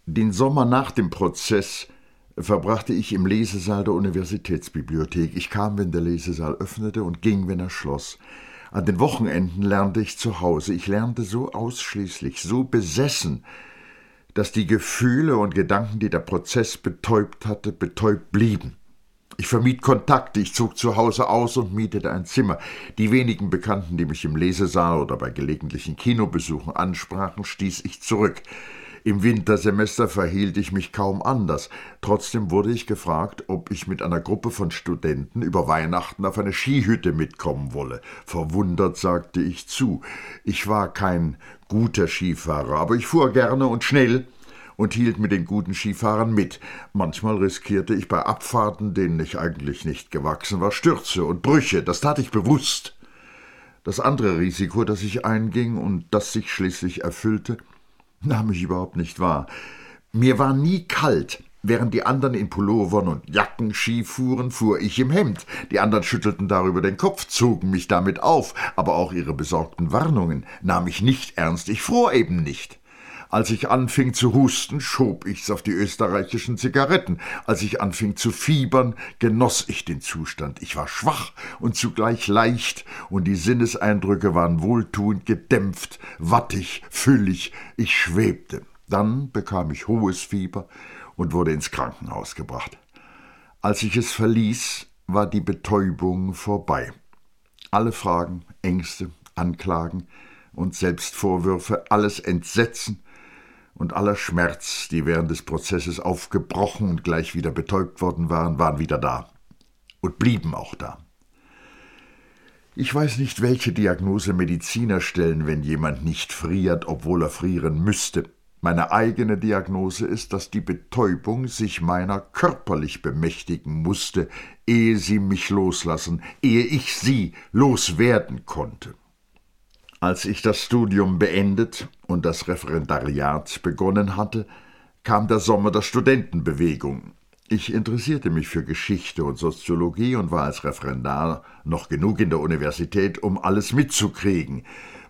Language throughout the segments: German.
Den Sommer nach dem Prozess verbrachte ich im Lesesaal der Universitätsbibliothek. Ich kam, wenn der Lesesaal öffnete, und ging, wenn er schloss. An den Wochenenden lernte ich zu Hause. Ich lernte so ausschließlich, so besessen, dass die Gefühle und Gedanken, die der Prozess betäubt hatte, betäubt blieben. Ich vermied Kontakte, ich zog zu Hause aus und mietete ein Zimmer. Die wenigen Bekannten, die mich im Lesesaal oder bei gelegentlichen Kinobesuchen ansprachen, stieß ich zurück. Im Wintersemester verhielt ich mich kaum anders. Trotzdem wurde ich gefragt, ob ich mit einer Gruppe von Studenten über Weihnachten auf eine Skihütte mitkommen wolle. Verwundert sagte ich zu. Ich war kein guter Skifahrer, aber ich fuhr gerne und schnell und hielt mit den guten Skifahrern mit. Manchmal riskierte ich bei Abfahrten, denen ich eigentlich nicht gewachsen war, Stürze und Brüche. Das tat ich bewusst. Das andere Risiko, das ich einging und das sich schließlich erfüllte, nahm ich überhaupt nicht wahr. Mir war nie kalt. Während die anderen in Pullovern und Jacken Ski fuhren, fuhr ich im Hemd. Die anderen schüttelten darüber den Kopf, zogen mich damit auf, aber auch ihre besorgten Warnungen nahm ich nicht ernst. Ich fror eben nicht. Als ich anfing zu husten, schob ich's auf die österreichischen Zigaretten. Als ich anfing zu fiebern, genoss ich den Zustand. Ich war schwach und zugleich leicht, und die Sinneseindrücke waren wohltuend gedämpft, wattig, füllig. Ich schwebte. Dann bekam ich hohes Fieber und wurde ins Krankenhaus gebracht. Als ich es verließ, war die Betäubung vorbei. Alle Fragen, Ängste, Anklagen und Selbstvorwürfe, alles Entsetzen und aller Schmerz, die während des Prozesses aufgebrochen und gleich wieder betäubt worden waren, waren wieder da und blieben auch da. Ich weiß nicht, welche Diagnose Mediziner stellen, wenn jemand nicht friert, obwohl er frieren müsste. Meine eigene Diagnose ist, dass die Betäubung sich meiner körperlich bemächtigen musste, ehe sie mich loslassen, ehe ich sie loswerden konnte. Als ich das Studium beendet und das Referendariat begonnen hatte, kam der Sommer der Studentenbewegung. Ich interessierte mich für Geschichte und Soziologie und war als Referendar noch genug in der Universität, um alles mitzukriegen.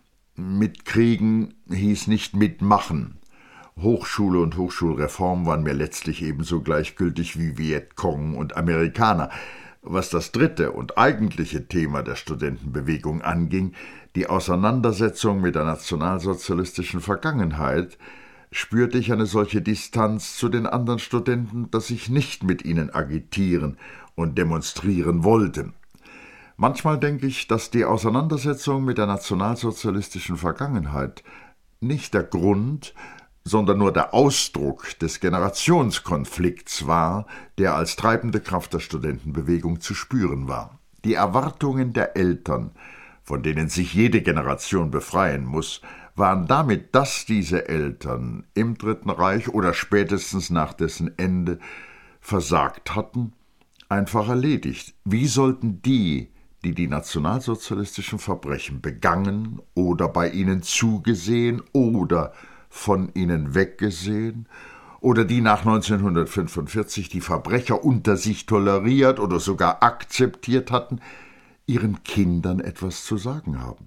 Mitkriegen hieß nicht mitmachen. Hochschule und Hochschulreform waren mir letztlich ebenso gleichgültig wie Vietcong und Amerikaner. Was das dritte und eigentliche Thema der Studentenbewegung anging, die Auseinandersetzung mit der nationalsozialistischen Vergangenheit, spürte ich eine solche Distanz zu den anderen Studenten, dass ich nicht mit ihnen agitieren und demonstrieren wollte. Manchmal denke ich, dass die Auseinandersetzung mit der nationalsozialistischen Vergangenheit nicht der Grund, sondern nur der Ausdruck des Generationskonflikts war, der als treibende Kraft der Studentenbewegung zu spüren war. Die Erwartungen der Eltern, von denen sich jede Generation befreien muss, waren damit, dass diese Eltern im Dritten Reich oder spätestens nach dessen Ende versagt hatten, einfach erledigt. Wie sollten die die nationalsozialistischen Verbrechen begangen oder bei ihnen zugesehen oder von ihnen weggesehen, oder die nach 1945 die Verbrecher unter sich toleriert oder sogar akzeptiert hatten, ihren Kindern etwas zu sagen haben?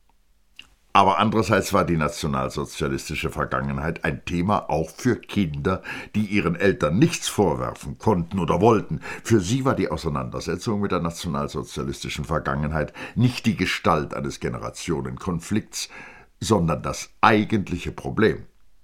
Aber andererseits war die nationalsozialistische Vergangenheit ein Thema auch für Kinder, die ihren Eltern nichts vorwerfen konnten oder wollten. Für sie war die Auseinandersetzung mit der nationalsozialistischen Vergangenheit nicht die Gestalt eines Generationenkonflikts, sondern das eigentliche Problem.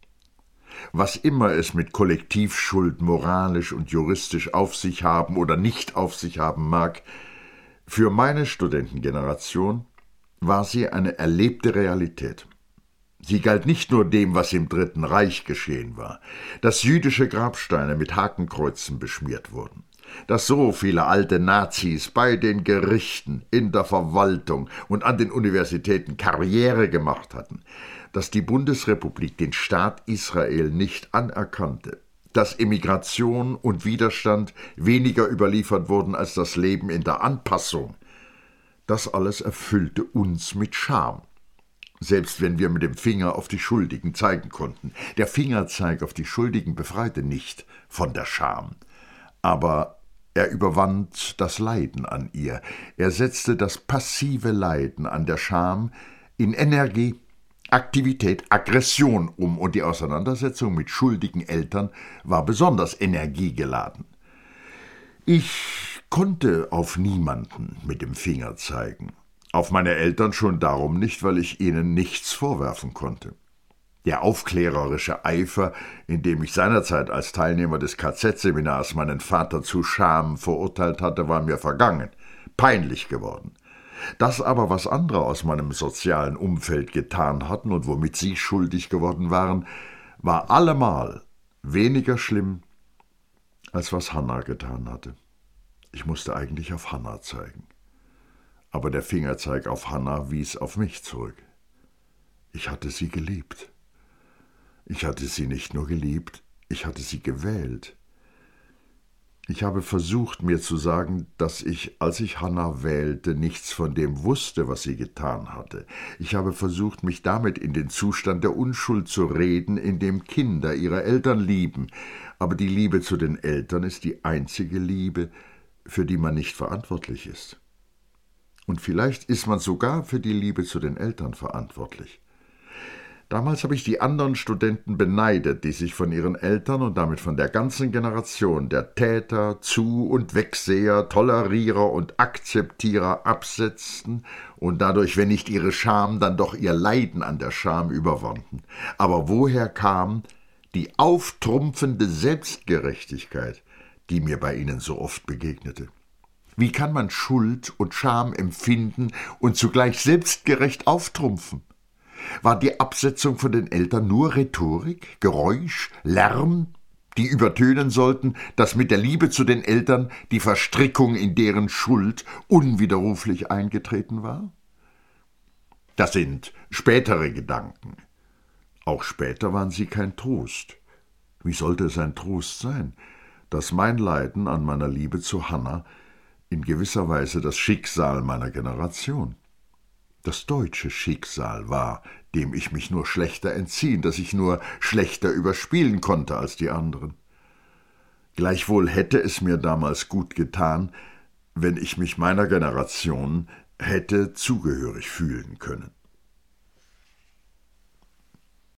Was immer es mit Kollektivschuld moralisch und juristisch auf sich haben oder nicht auf sich haben mag, für meine Studentengeneration war sie eine erlebte Realität. Sie galt nicht nur dem, was im Dritten Reich geschehen war, dass jüdische Grabsteine mit Hakenkreuzen beschmiert wurden, dass so viele alte Nazis bei den Gerichten, in der Verwaltung und an den Universitäten Karriere gemacht hatten, dass die Bundesrepublik den Staat Israel nicht anerkannte, dass Emigration und Widerstand weniger überliefert wurden als das Leben in der Anpassung. Das alles erfüllte uns mit Scham, selbst wenn wir mit dem Finger auf die Schuldigen zeigen konnten. Der Fingerzeig auf die Schuldigen befreite nicht von der Scham, aber er überwand das Leiden an ihr. Er setzte das passive Leiden an der Scham in Energie, Aktivität, Aggression und die Auseinandersetzung mit schuldigen Eltern war besonders energiegeladen. Ich konnte auf niemanden mit dem Finger zeigen. Auf meine Eltern schon darum nicht, weil ich ihnen nichts vorwerfen konnte. Der aufklärerische Eifer, in dem ich seinerzeit als Teilnehmer des KZ-Seminars meinen Vater zu Scham verurteilt hatte, war mir vergangen, peinlich geworden. Das aber, was andere aus meinem sozialen Umfeld getan hatten und womit sie schuldig geworden waren, war allemal weniger schlimm, als was Hannah getan hatte. Ich musste eigentlich auf Hannah zeigen. Aber der Fingerzeig auf Hannah wies auf mich zurück. Ich hatte sie geliebt. Ich hatte sie nicht nur geliebt, ich hatte sie gewählt. Ich habe versucht, mir zu sagen, dass ich, als ich Hannah wählte, nichts von dem wusste, was sie getan hatte. Ich habe versucht, mich damit in den Zustand der Unschuld zu reden, in dem Kinder ihre Eltern lieben. Aber die Liebe zu den Eltern ist die einzige Liebe, für die man nicht verantwortlich ist. Und vielleicht ist man sogar für die Liebe zu den Eltern verantwortlich. Damals habe ich die anderen Studenten beneidet, die sich von ihren Eltern und damit von der ganzen Generation der Täter, Zu- und Wegseher, Tolerierer und Akzeptierer absetzten und dadurch, wenn nicht ihre Scham, dann doch ihr Leiden an der Scham überwanden. Aber woher kam die auftrumpfende Selbstgerechtigkeit, die mir bei ihnen so oft begegnete? Wie kann man Schuld und Scham empfinden und zugleich selbstgerecht auftrumpfen? War die Absetzung von den Eltern nur Rhetorik, Geräusch, Lärm, die übertönen sollten, dass mit der Liebe zu den Eltern die Verstrickung in deren Schuld unwiderruflich eingetreten war? Das sind spätere Gedanken. Auch später waren sie kein Trost. Wie sollte es ein Trost sein, dass mein Leiden an meiner Liebe zu Hannah in gewisser Weise das Schicksal meiner Generation, das deutsche Schicksal war, dem ich mich nur schlechter entziehen, das ich nur schlechter überspielen konnte als die anderen. Gleichwohl hätte es mir damals gut getan, wenn ich mich meiner Generation hätte zugehörig fühlen können.